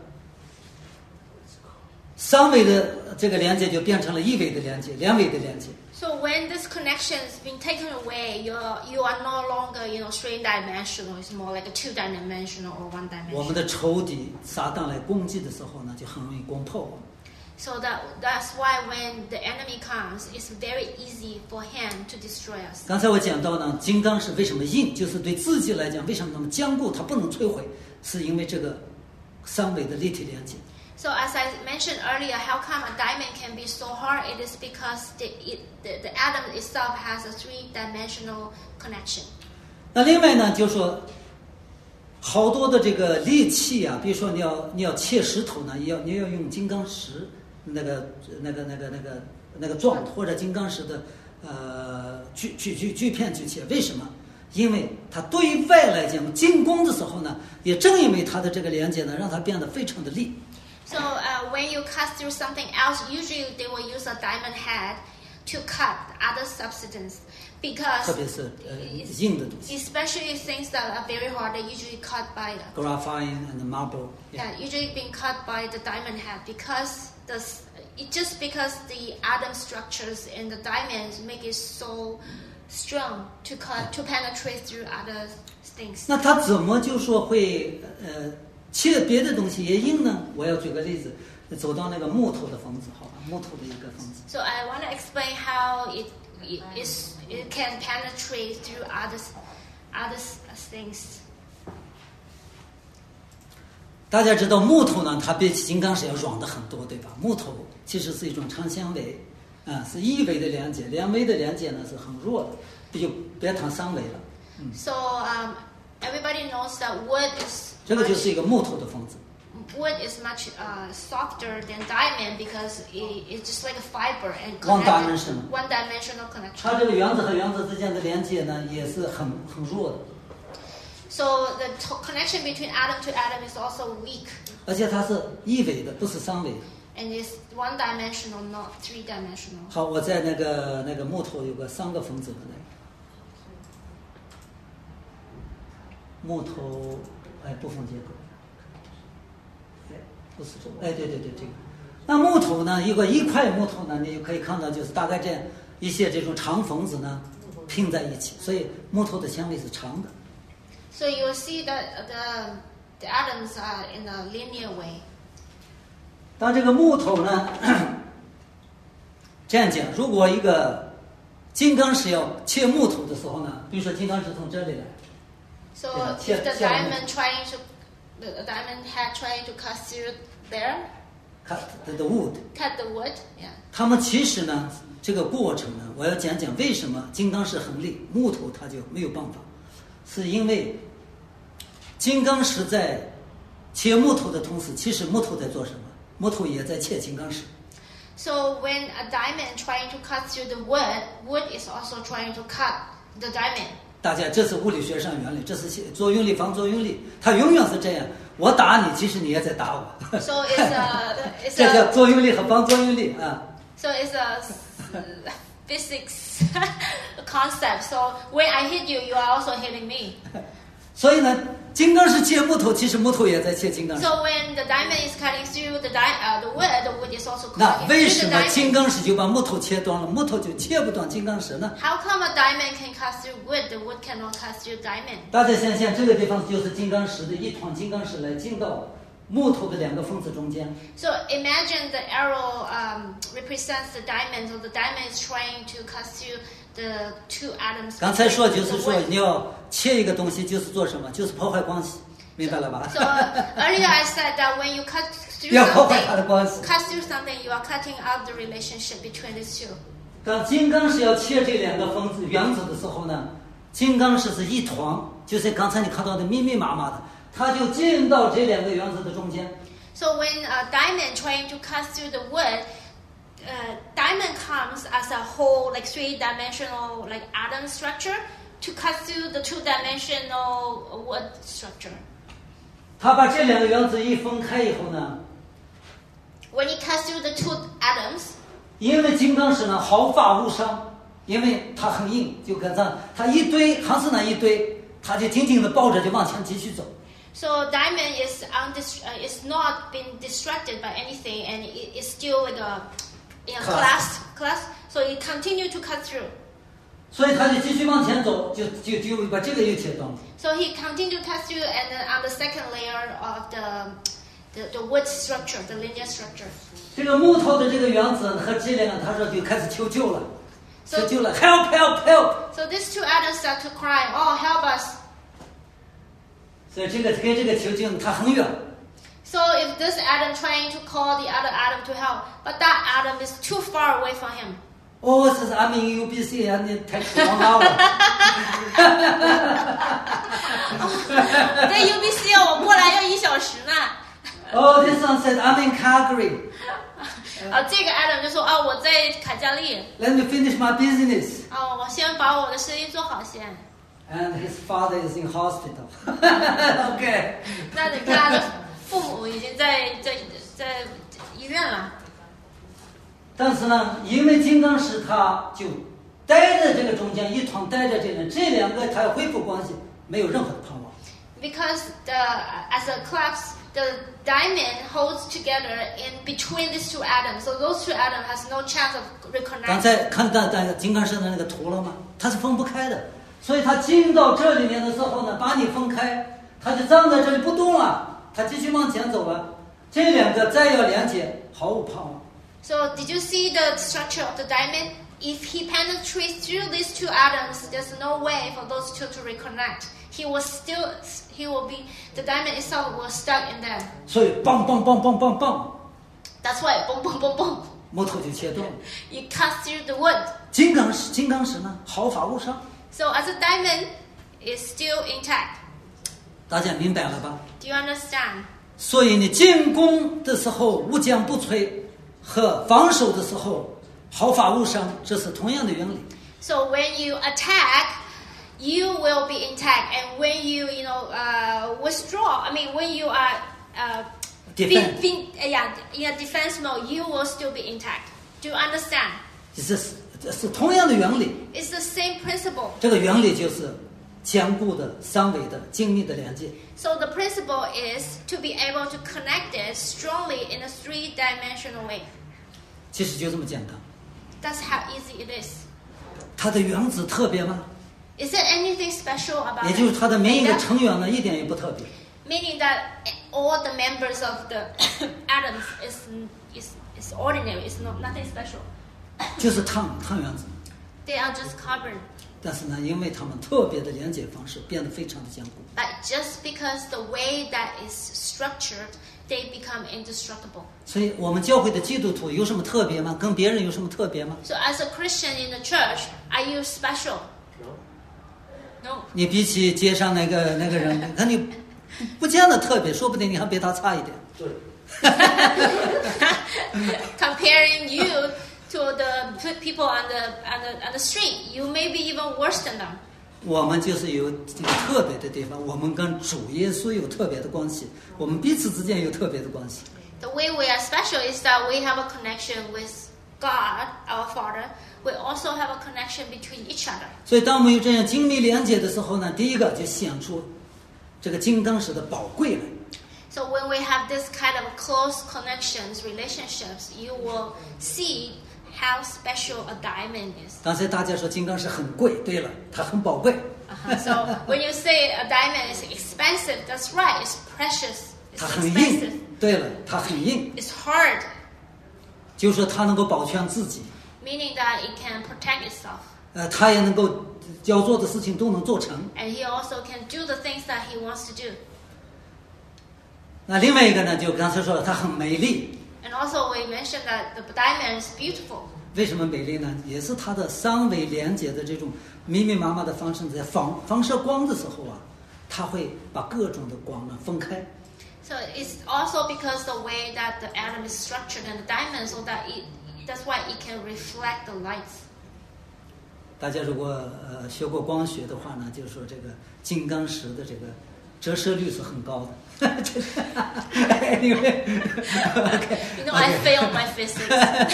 三维的这个连接就变成了一维的连接、两维的连接。 So when this connection has been taken away, you are you are no longer, you know, three dimensional. It's more like a two dimensional or one 我们 dimensional. 的仇敌撒旦来攻击的时候呢，就很容易攻破我们。 So that that's why when the enemy comes, it's very easy for him to destroy us. 刚才我讲到呢，金刚石为什么硬，就是对自己来讲，为什么那么坚固，它不能摧毁，是因为这个三维的立体连接。 So as I mentioned earlier, how come a diamond can be so hard? It is because the it, the, the atom itself has a three-dimensional connection. 那另外呢，就是说，好多的这个利器啊，比如说你要你要切石头呢，也要你要用金刚石那个那个那个那个那个状或者金刚石的呃锯锯锯锯片去切，为什么？因为它对外来讲进攻的时候呢，也正因为它的这个连接呢，让它变得非常的利。 So uh, when you cut through something else, usually they will use a diamond head to cut other substance 特 because 别是呃硬的东西 especially things that are very hard, they usually cut by ，graphite and marble。 yeah, usually being cut by the diamond head because the it just because the atom structures in the diamonds make it so strong to cut to penetrate through other things. 那它怎么就说会呃切别的东西也硬呢？我要举个例子，走到那个木头的房子，好吧，木头的一个房子。 So I want to explain how it, it is it can penetrate through other other things. 大家知道木头呢，它比金刚石要软的很多，对吧？木头其实是一种长纤维，啊，是一维的连接，两维的连接呢是很弱的，这就别谈三维了。 So um, everybody knows that wood is 这个就 much, 是一个木头的房子。 wood is much uh, softer than diamond because it, it's just like a fiber and One connected- dimensional. one dimensional 它 connection. 这个原子和原子之间的连接呢，也是很很弱的， So the to- connection between atom to atom is also weak 而且它是一维的，不是三维的。 and it's one dimensional, not three dimensional. 好，我在那个那个木头有个三个分子的那个木头，哎，不分结构，哎，不是这个，哎，对对对，这个。那木头呢，一个一块木头呢，你就可以看到，就是大概这样一些这种长缝子呢拼在一起，所以木头的纤维是长的。 So you'll see that the the atoms are in a linear way. 当这个木头呢，这样讲，如果一个金刚石要切木头的时候呢，比如说金刚石从这里来。 So Yeah, if tear- the tear diamond trying to, the the diamond head trying to cut through there, cut the wood， cut the wood, yeah. 他们其实呢，这个过程呢，我要讲讲为什么金刚石很利，木头它就没有办法，是因为金刚石在切木头的同时，其实木头在做什么？木头也在切金刚石。 So when a diamond trying to cut through the wood, wood is also trying to cut the diamond. 大家，这是物理学上原理，这是作用力反作用力，它永远是这样。我打你，其实你也在打我。 So it's a, it's 这叫 a, 作用力和反作用力啊。 so it's a physics concept. So when I hit you, you are also hitting me. 所以呢，金刚石切木头，其实木头也在切金刚石。 So when the diamond is cutting through the di- uh, the wood, the wood is also 那 cutting 为 through 什 the 么金 diamond. 刚石就把木头切断了，木头就切不断金刚石呢？ How come a diamond can cut through wood, the wood cannot cut through diamond? 大家想想，这个地方就是金刚石的一团金刚石来进到木头的两个分子中间。 So imagine the arrow um, represents the diamond, so the diamond is trying to cut through the two atoms. 刚才说 between 就是 the 说 wood. 你要切一个东西，就是做什么？就是破坏关系，明白了吧？ So uh, earlier I said that when you cut through 要破坏它的 something, 关系。 cut through something, you are cutting out the relationship between these two. 当金刚石要切这两个分子原子的时候呢，金刚石是一团，就是刚才你看到的密密麻麻的，它就进到这两个原子的中间。 So when a diamond trying to cut through the wood, uh, diamond comes as a whole, like three-dimensional, like atom structure, to cut through the two-dimensional wood structure. 它把这两个原子一分开以后呢， When it cuts through the two atoms, 因为金刚石呢毫发无伤，因为它很硬，就跟它它一堆还是那一堆，它就紧紧的抱着就往前继续走。 so diamond is undist- uh, is not been distracted by anything, and it is still like a, in a Class. class, class. So it continue to cut through. 所以它就继续往前走，就就就把这个又切断了。 So he continued to cut through, and then on the second layer of the the, the wood structure, the linear structure. 这个木头的这个原子和这两个，他说就开始求救了， So- 求救了 ，help help help。 So these two atoms start to cry, "Oh, help us!" 所以这个跟这个求救它很远。 So if this atom trying to call the other atom to help, but that atom is too far away from him. 哦，这是 I'm in U B C 啊，你太指望他了。 在 U B C 我过来要一小时呢。 哦，this one said I'm in Calgary. 啊，这个 atom 就说啊，我在卡加利。 Let me finish my business. 啊，我先把我的生意做好先。 And his father is in hospital. OK. 那你看他的父母已经在在在医院了。 但是呢，因为金刚石它就待在这个中间，一团待在这里，这两个它要恢复关系，没有任何的盼望。 Because the as a collapse, the diamond holds together in between these two atoms, so those two atoms has no chance of 刚 reconnecting. 才看到那个金刚石的那个图了吗？它是分不开的，所以它进到这里面的时候呢，把你分开，它就站在这里不动了，它继续往前走了。这两个再要连接，毫无盼望。 So did you see the structure of the diamond? If he penetrates through these two atoms, there's no way for those two to reconnect. He will still, he will be, the diamond itself will stuck in there. 所以棒棒棒棒棒棒， That's why, boom, boom, boom, boom, 木头就切断了。 it cuts through the wood. 金刚石，金刚石呢，毫发无伤。 So as a diamond, is still intact. 大家明白了吧？ Do you understand? 所以你进攻的时候无坚不摧，和防守的时候毫发无伤，这是同样的原理。 So when you attack, you will be intact, and when you, you know, uh, withdraw, I mean, when you are, uh, Defend. fin- fin- uh, yeah, in a defense mode, you will still be intact. Do you understand? 这是这是同样的原理。 It's the same principle. 这个原理就是坚固的、三维的、精密的连接。 So the principle is to be able to connect it strongly in a three-dimensional way. 其实就这么简单。 That's how easy it is. 它的原子特别吗？ Is there anything special about 也就是 it? 它的每一个 That- 成员呢，一点也不特别。 Meaning that all the members of the atoms is is is ordinary. It's not nothing special. 就是碳碳原子。 They are just carbon. 但是呢，因为它们特别的连接方式变得非常的坚固。 But just because the way that is structured, they become indestructible. 所以我们教会的基督徒有什么特别吗？跟别人有什么特别吗？ So as a Christian in the church, are you special? No. 你比起街上那个那个人，你看你不不见得特别，说不定你还比他差一点。 Comparing you to the p- people on the on the on the street, you may be even worse than them. 我们就是有这个特别的地方，我们跟主耶稣有特别的关系，我们彼此之间有特别的关系。 The way we are special is that we have a connection with God, our Father. We also have a connection between each other. 所以当我们有这样紧密连接的时候呢，第一个就显出这个金刚石的宝贵来。 So when we have this kind of close connections, relationships, you will see how special a diamond is. 刚才大家说金刚石很贵，对了，它很宝贵。 Uh-huh. So when you say a diamond is expensive, that's right. It's precious. 它 It's 很 expensive. 硬，对了，它很硬， It's hard, 就是说它能够保全自己， meaning that it can protect itself. 呃，它也能够要做的事情都能做成。 And he also can do the things that he wants to do. 那另外一个呢，就刚才说了，它很美丽。 And also we mentioned that the diamond is beautiful. 为什么美丽呢？也是它的三维连接的这种密密麻麻的方式，在放放射光的时候啊，它会把各种的光呢分开。 So it's also because the way that the atom is structured and the diamond, so that it, that's why it can reflect the lights. 大家如果呃学过光学的话呢，就是说这个金刚石的这个折射率是很高的。anyway, okay, You know, I okay. failed my physics.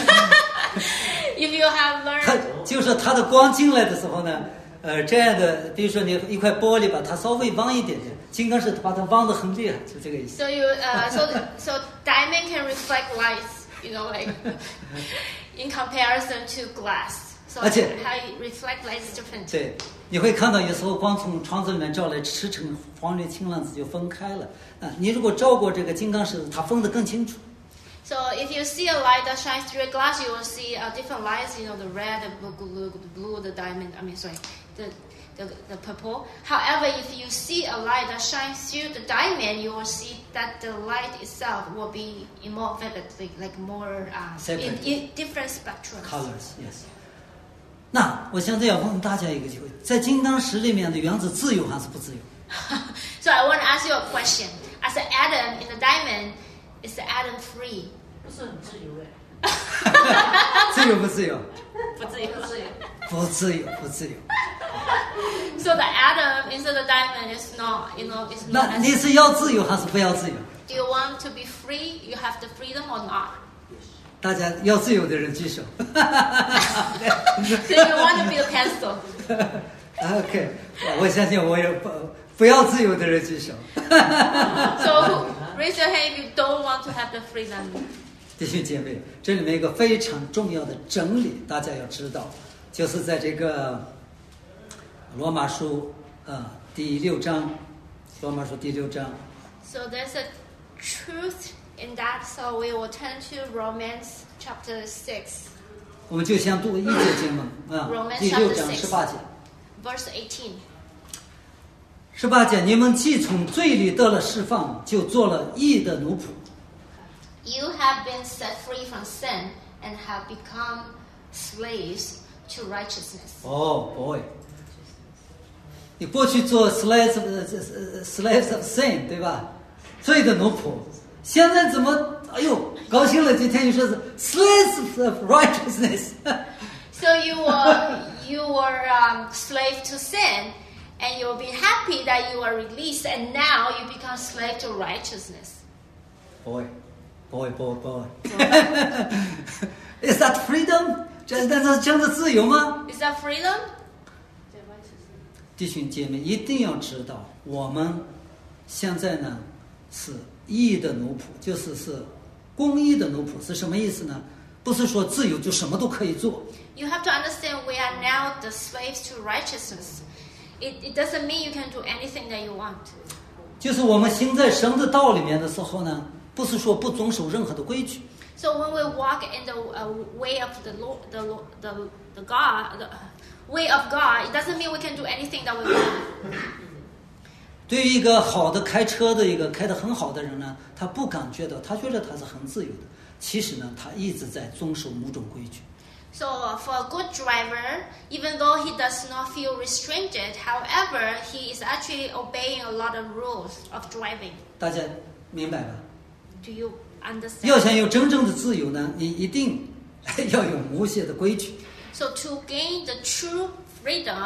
If you have 它 learned, 就是它的光进来的时候呢，呃，这样的，比如说你一块玻璃把它稍微汪一点点，金刚石把它汪得很厉害，就这个意思。 so you, uh, so so diamond can reflect lights. You know, like in comparison to glass. So how 而且 it reflect light is different. 对，你会看到有时候光从窗子里面照来，驰骋黄绿青浪子就分开了啊。你如果照过这个金刚石，它分得更清楚。 So if you see a light that shines through a glass, you will see uh, different lights. You know, the red, the blue, the blue, the diamond. I mean, sorry, the, the the purple. However, if you see a light that shines through the diamond, you will see that the light itself will be in more vivid, like, like more uh, in, Separate. in different spectrums. Colors, yes. 那我现在要问大家一个机会，在金刚石里面的原子自由还是不自由？ So I want to ask you a question. As an atom in the diamond, is the atom free? 不是很自由哎， 自由不自由？ 不自由，不自由。 不自由，不自由。 So the atom inside the diamond is not, you know, is 那 not. 你是要自由还是不要自由？ Do you want to be free? You have the freedom or not? 大家要自由的人举手。 So you want to be a pencil? OK，我相信我也不不要自由的人举手。 So raise your hand if you don't want to have the freedom. 弟兄姐妹，这里面有一个非常重要的真理，大家要知道，就是在这个罗马书啊、呃、第六章，罗马书第六章， So there's a truth in that. So we will turn to Romans chapter six, 我们就先读一节经文啊， Romans 第六 chapter 章 six 十八节。 verse eighteen. 十八节，你们既从罪里得了释放，就做了义的奴仆。 You have been set free from sin and have become slaves to righteousness. 哦、oh, ，boy， 你过去做 slaves of slaves of sin， 对吧？罪的奴仆。现在怎么？哎呦，高兴了！今天你说是 slaves of righteousness。 So you were you were um, slave to sin, and you'll be happy that you are released, and now you become slave to righteousness. boy, boy, boy, boy. Is that freedom？ 这那这真的自由吗？ Is that freedom? 弟兄姐妹，一定要知道，我们现在呢是义的奴仆，就是是公义的奴仆，是什么意思呢？不是说自由就什么都可以做。 You have to understand we are now the slaves to righteousness. It, it doesn't mean you can do anything that you want. 就是我们行在神的道里面的时候呢，不是说不遵守任何的规矩， So when we walk in the uh, way of the Lord, the Lord, the, the God, the way of God, it doesn't mean we can do anything that we want. 对于一个好的开车的一个开得很好的人呢，他不感觉到，他觉得他是很自由的。其实呢，他一直在遵守某种规矩。 So uh, for a good driver, even though he does not feel restricted, however, he is actually obeying a lot of rules of driving. 大家明白吧？ Do you 要 understand? 想有真正的自由呢，你一定要有某些的规矩。 So to gain the true freedom,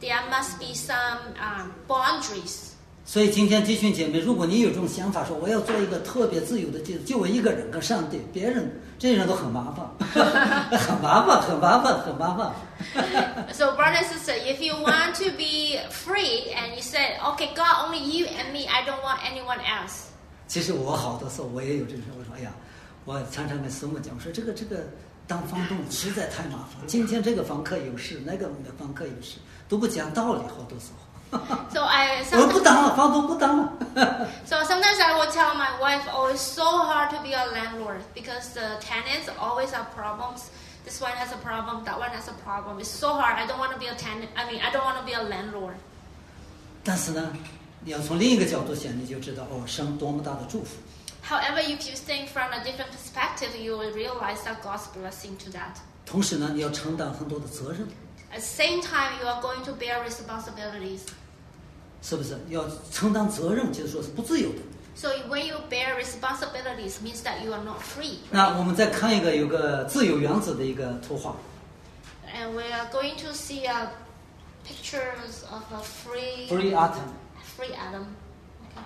there must be some um, boundaries. 所以今天弟兄姐妹，如果你有这种想法，说我要做一个特别自由的基督，就我一个人跟上帝，别人这些人都很麻烦，很麻烦，很麻烦，很麻烦。 So, brother and sister, if you want to be free and you said, okay, God, only you and me, I don't want anyone else. 其实我好多时候我也有这种，我说哎呀，我常常跟师母讲，我说这个这个当房东实在太麻烦，今天这个房客有事，那个房客有事，都不讲道理，好多时候。 So I 我不 sometimes, 当了，房东不当了。 so sometimes I will tell my wife, oh, it's so hard to be a landlord because the tenants always have problems. This one has a problem, that one has a problem. It's so hard. I don't want to be a tenant. I mean, I don't want to be a landlord. 但是呢，你要从另一个角度想，你就知道哦，神多么大的祝福。 However, if you think from a different perspective, you will realize that God's blessing to that. 同时呢，你要承担很多的责任， At the same time, you are going to bear responsibilities. 是不是？要承担责任，就是说是不自由的。 So when you bear responsibilities, means that you are not free. 那我们再看一个有个自由原子的一个图画， And we are going to see uh, pictures of a free, Free atom。 free atom. Okay.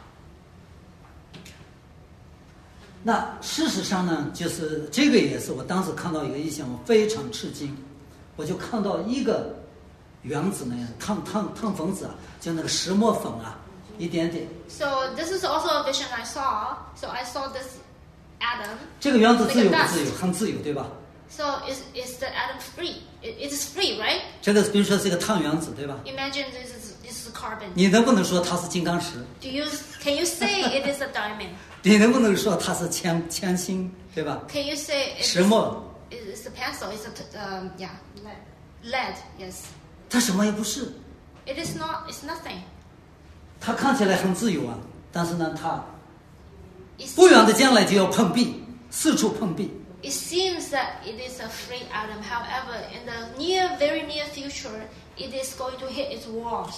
那事实上呢，就是这个也是我当时看到一个意象，我非常吃惊，我就看到一个原子呢，碳碳碳分子啊，就那个石墨粉啊，一点点。 So this is also a vision I saw. So I saw this atom. 这个原子自由不自由？很自由，对吧？ So is is the atom free? It, it is free, right? 这个比如说是一个碳原子，对吧？ Imagine this is this is carbon. 你能不能说它是金刚石？ Do you can you say it is a diamond? 你能不能说它是铅铅芯，对吧？ Can you say it 石墨， is, it is a pencil? It's a t- um, yeah lead. Lead, yes. 它什么也不是。 It is not. It's nothing. 它看起来很自由啊，但是呢，它 It 不远 seems, 的将来就要碰壁，四处碰壁。 it seems that it is a free atom. However, in the near, very near future, it is going to hit its walls.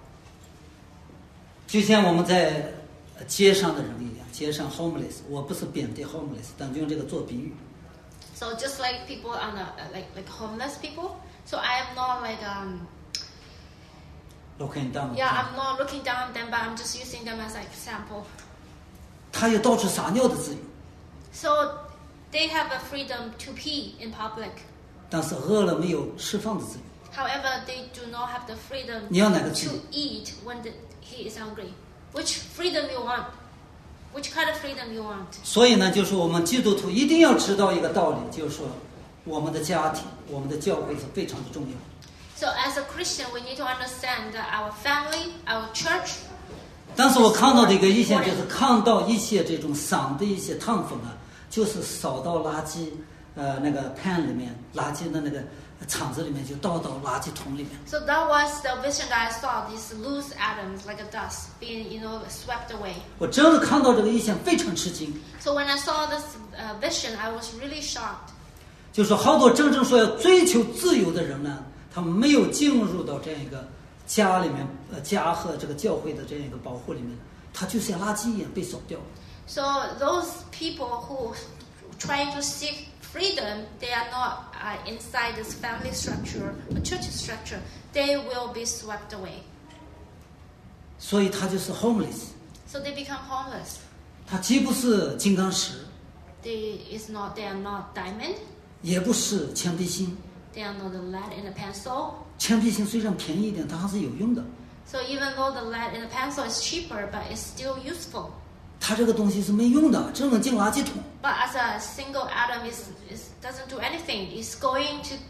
就像我们在呃街上的人一样，街上 homeless， 我不是贬低 homeless， 但用这个做比喻。 So just like people on a, like like homeless people. So I am not like um looking down， yeah I'm not looking down on them, but I'm just using them as an example. 他有到处撒尿的自由， So they have a freedom to pee in public. 但是饿了没有释放的自由。 However, they do not have the freedom 你要哪个自由？ to eat when the, he is hungry. Which freedom you want? Which kind of freedom you want? 所以呢，就是我们基督徒一定要知道一个道理，就是说，我们的家庭、我们的教会是非常的重要。 So as a Christian, we need to understand that our family, our church. 但是我看到的一个意见就是看到一些这种散的一些碳粉啊，就是扫到垃圾呃那个 pan 里面，垃圾的那个厂子里面就倒到垃圾桶里面。 So that was the vision that I saw. These loose atoms, like a dust, being you know swept away. 我真的看到这个意象非常吃惊， So when I saw this uh, vision, I was really shocked. 就是说好多真正说要追求自由的人呢，他们没有进入到这样一个家里面，呃，家和这个教会的这样一个保护里面，他就像垃圾一样被扫掉。 So those people who trying to seek freedom, they are not uh, inside this family structure, a church structure. They will be swept away. 所以他就是 homeless， So they become homeless. 他既不是金刚石， They is not. They are not diamond. 也不是铅笔芯。 They are not the lead in a pencil. 铅笔芯虽然便宜一点，它还是有用的。 So even though the lead in a pencil is cheaper, but it's still useful. 它这个东西是没用的，只能进垃圾桶。 But as a single atom, is is doesn't do anything. It's going to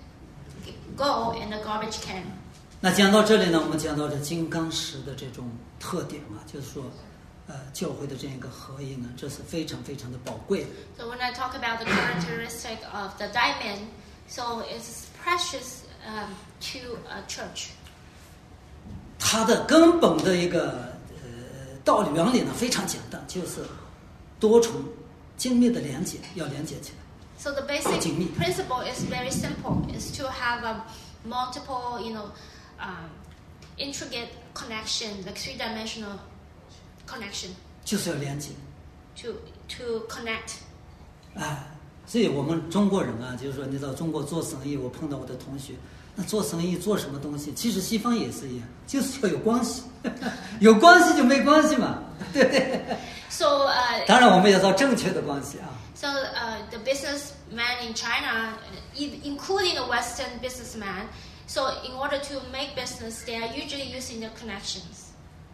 go in the garbage can. 那讲到这里呢，我们讲到这金刚石的这种特点嘛，就是说，呃，教会的这样一个合一呢，这是非常非常的宝贵的。 So when I talk about the characteristic of the diamond, so it's precious um, to a church. 它的根本的一个呃道理原理呢非常简单，就是多重精密的连接要连接起来。 So the basic principle is very simple: is to have a multiple, you know, um, intricate connection, like three-dimensional connection 就是要连接。 to to connect. 哎，所以我们中国人啊，就是说，你到中国做生意，我碰到我的同学， 那做生意做什么东西？其实西方也是一样，就是要有关系，有关系就没关系嘛，对不对？ So, uh, 当然我们要找正确的关系啊。 so uh, the businessman in China, e- including the Western businessman, so in order to make business, they are usually using their connections.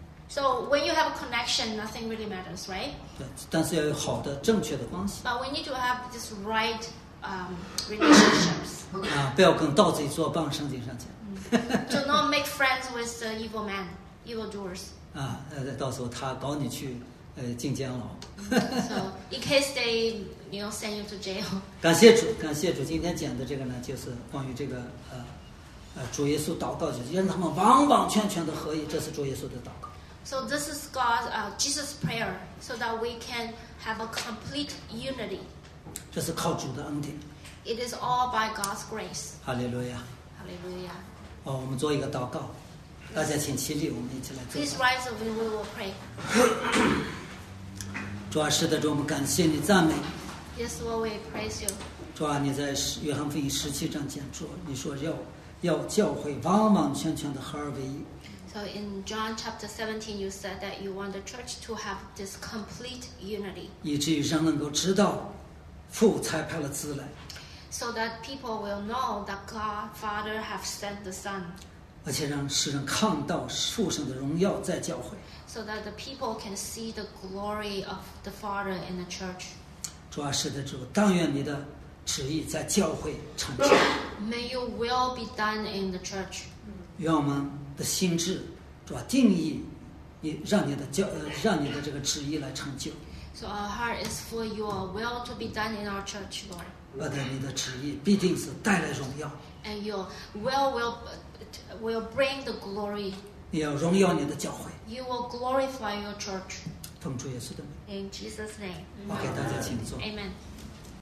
So when you have a connection, nothing really matters, right? 对，但是要有好的正确的关系 But we need to have this right um, relationships. 啊，不要跟盗贼作伴，圣经上讲 Do not make friends with the evil men, evil doers. 啊，呃，到时候他搞你去呃进监牢。 So in case they, you know, send you to jail. 感谢主，感谢主，今天讲的这个呢，就是关于这个呃呃主耶稣祷告，就是让他们完完全全的合一，这是主耶稣的祷告。 So this is God, uh, Jesus' prayer, so that we can have a complete unity. 这是靠主的恩典。 It is all by God's grace. 哈利路亚！ Hallelujah. 哦，我们做一个祷告，大家请起立，我们一起来做 Please 祷告。 rise up and we will pray. 主啊，是的，主，我们感谢你，赞美你。 Yes, Lord, we praise you. 主啊，你在约翰福音十七章讲说，你说要要教会完完全全的合而为一。 So in John chapter seventeen, you said that you want the church to have this complete unity, 以至于人能够知道父差派了子来， so that people will know that God, Father, have sent the Son, 而且让世人看到父神的荣耀在教会。 so that the people can see the glory of the Father in the church. 主啊，是的，主，但愿你的旨意在教会成就， May your will be done in the church. 愿我们的心智，主啊，定义你，让你的教呃，让你的这个旨意来成就。 So our heart is for your will to be done in our church, Lord. 我的你的旨意必定是带来荣耀， And your will will will bring the glory. 你要荣耀你的教会。 You will glorify your church. 奉主耶稣的名， In Jesus' name. 我给大家请坐。 Amen.